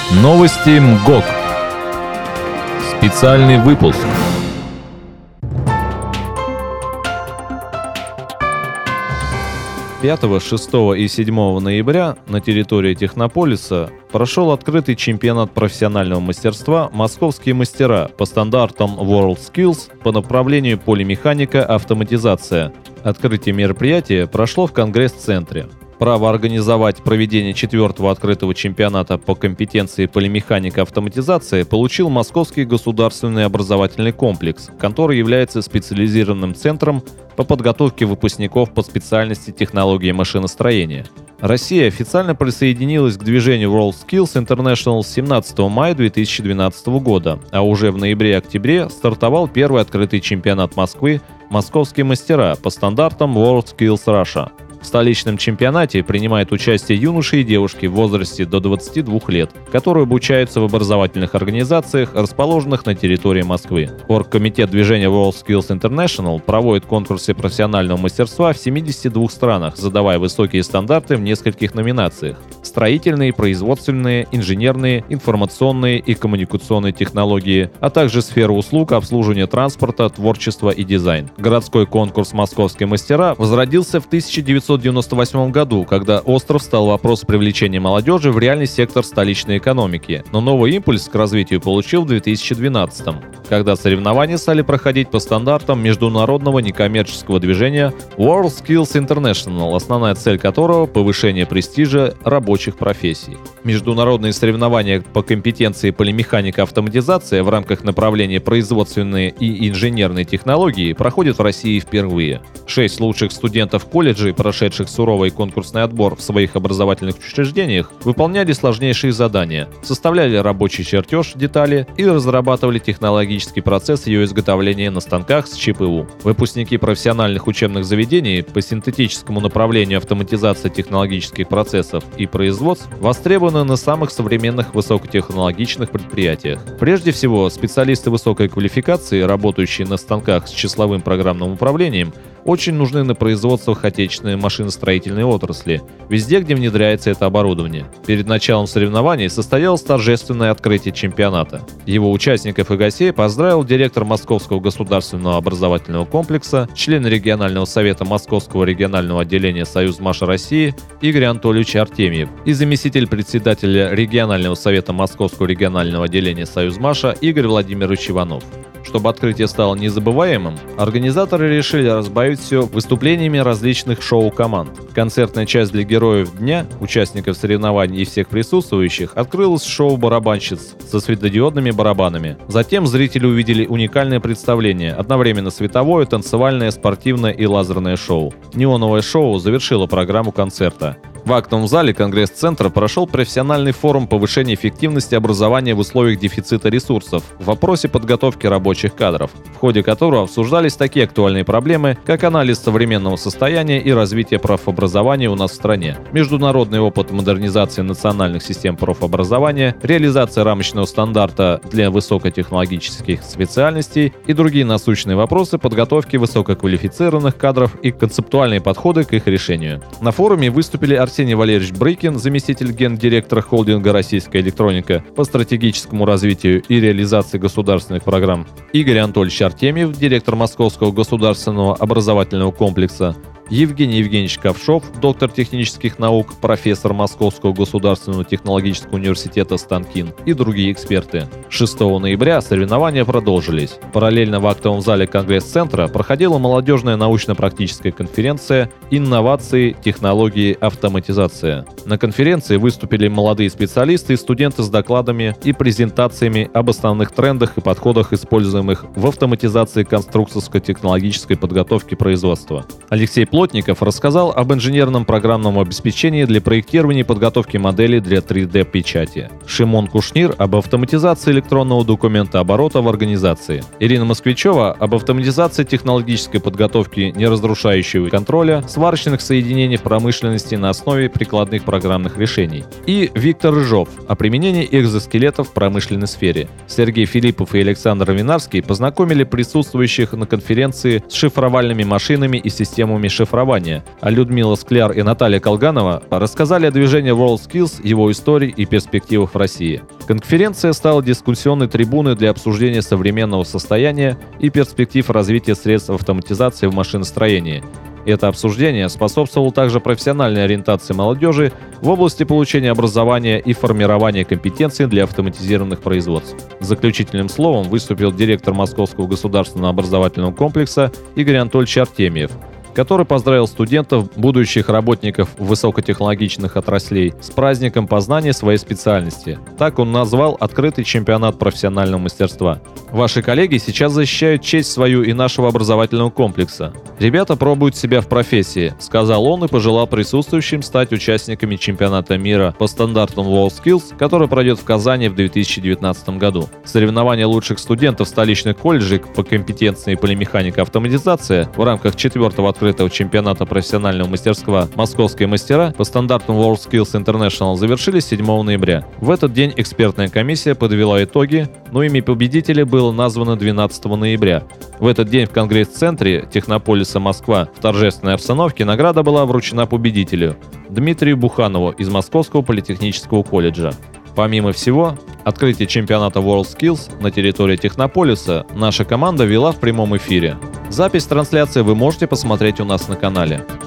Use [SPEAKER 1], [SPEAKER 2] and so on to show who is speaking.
[SPEAKER 1] Новости МГОК. Специальный выпуск. 5, 6 и 7 ноября на территории Технополиса прошел открытый чемпионат профессионального мастерства «Московские мастера» по стандартам WorldSkills по направлению полимеханика, автоматизация. Открытие мероприятия прошло в Конгресс-центре. Право организовать проведение 4-го открытого чемпионата по компетенции полимеханика, автоматизация получил Московский государственный образовательный комплекс, который является специализированным центром по подготовке выпускников по специальности технологии машиностроения. Россия официально присоединилась к движению WorldSkills International 17 мая 2012 года, а уже в ноябре и октябре стартовал первый открытый чемпионат Москвы «Московские мастера» по стандартам WorldSkills Russia. В столичном чемпионате принимают участие юноши и девушки в возрасте до 22 лет, которые обучаются в образовательных организациях, расположенных на территории Москвы. Оргкомитет движения WorldSkills International проводит конкурсы профессионального мастерства в 72 странах, задавая высокие стандарты в нескольких номинациях: строительные, производственные, инженерные, информационные и коммуникационные технологии, а также сферы услуг, обслуживания транспорта, творчества и дизайн. Городской конкурс «Московские мастера» возродился в 1998 году, когда остров стал вопрос привлечения молодежи в реальный сектор столичной экономики, но новый импульс к развитию получил в 2012, когда соревнования стали проходить по стандартам международного некоммерческого движения WorldSkills International, основная цель которого – повышение престижа рабочих профессий. Международные соревнования по компетенции полимеханика, автоматизация в рамках направления производственные и инженерные технологии проходят в России впервые. 6 лучших студентов колледжей, прошедших суровый конкурсный отбор в своих образовательных учреждениях, выполняли сложнейшие задания, составляли рабочий чертеж детали и разрабатывали технологический процесс ее изготовления на станках с ЧПУ. Выпускники профессиональных учебных заведений по синтетическому направлению автоматизации технологических процессов и производств востребованы на самых современных высокотехнологичных предприятиях. Прежде всего, специалисты высокой квалификации, работающие на станках с числовым программным управлением, очень нужны на производствах отечественной машиностроительной отрасли, везде, где внедряется это оборудование. Перед началом соревнований состоялось торжественное открытие чемпионата. Его участников и гостей поздравил директор Московского государственного образовательного комплекса, член регионального совета Московского регионального отделения «Союзмаша России» Игорь Анатольевич Артемьев и заместитель председателя регионального совета Московского регионального отделения «Союзмаша» Игорь Владимирович Иванов. Чтобы открытие стало незабываемым, организаторы решили разбавить все выступлениями различных шоу-команд. Концертная часть для героев дня, участников соревнований и всех присутствующих открылась шоу барабанщиц со светодиодными барабанами. Затем зрители увидели уникальное представление, одновременно световое, танцевальное, спортивное и лазерное шоу. Неоновое шоу завершило программу концерта. В актовом зале Конгресс-центра прошел профессиональный форум повышения эффективности образования в условиях дефицита ресурсов в вопросе подготовки рабочих кадров, в ходе которого обсуждались такие актуальные проблемы, как анализ современного состояния и развитие профобразования у нас в стране, международный опыт модернизации национальных систем профобразования, реализация рамочного стандарта для высокотехнологических специальностей и другие насущные вопросы подготовки высококвалифицированных кадров и концептуальные подходы к их решению. На форуме выступили Арсений Валерьевич Брыкин, заместитель гендиректора холдинга «Российская электроника» по стратегическому развитию и реализации государственных программ, Игорь Анатольевич Артемьев, директор Московского государственного образовательного комплекса, Евгений Евгеньевич Ковшов, доктор технических наук, профессор Московского государственного технологического университета Станкин и другие эксперты. 6 ноября соревнования продолжились. Параллельно в актовом зале Конгресс-центра проходила молодежная научно-практическая конференция «Инновации, технологии, автоматизация». На конференции выступили молодые специалисты и студенты с докладами и презентациями об основных трендах и подходах, используемых в автоматизации конструкторско-технологической подготовки производства. Алексей Плотников рассказал об инженерном программном обеспечении для проектирования и подготовки моделей для 3D-печати. Шимон Кушнир об автоматизации электронного документооборота в организации. Ирина Москвичева об автоматизации технологической подготовки неразрушающего контроля сварочных соединений в промышленности на основе прикладных программных решений. И Виктор Рыжов о применении экзоскелетов в промышленной сфере. Сергей Филиппов и Александр Винарский познакомили присутствующих на конференции с шифровальными машинами и системами шифрования, а Людмила Скляр и Наталья Колганова рассказали о движении WorldSkills, его истории и перспективах в России. Конференция стала дискуссионной трибуной для обсуждения современного состояния и перспектив развития средств автоматизации в машиностроении. Это обсуждение способствовало также профессиональной ориентации молодежи в области получения образования и формирования компетенций для автоматизированных производств. Заключительным словом выступил директор Московского государственного образовательного комплекса Игорь Анатольевич Артемьев, который поздравил студентов, будущих работников высокотехнологичных отраслей, с праздником познания своей специальности. Так он назвал открытый чемпионат профессионального мастерства. Ваши коллеги сейчас защищают честь свою и нашего образовательного комплекса. Ребята пробуют себя в профессии, сказал он и пожелал присутствующим стать участниками чемпионата мира по стандартам WorldSkills, который пройдет в Казани в 2019 году. Соревнования лучших студентов столичных колледжей по компетенции полимеханика и автоматизация в рамках 4-го открытого чемпионата профессионального мастерства «Московские мастера» по стандартам WorldSkills International завершились 7 ноября. В этот день экспертная комиссия подвела итоги, но имя победителя было названо 12 ноября. В этот день в Конгресс-центре Технополиса Москва в торжественной обстановке награда была вручена победителю Дмитрию Буханову из Московского политехнического колледжа. Помимо всего, открытие чемпионата WorldSkills на территории Технополиса наша команда вела в прямом эфире. Запись трансляции вы можете посмотреть у нас на канале.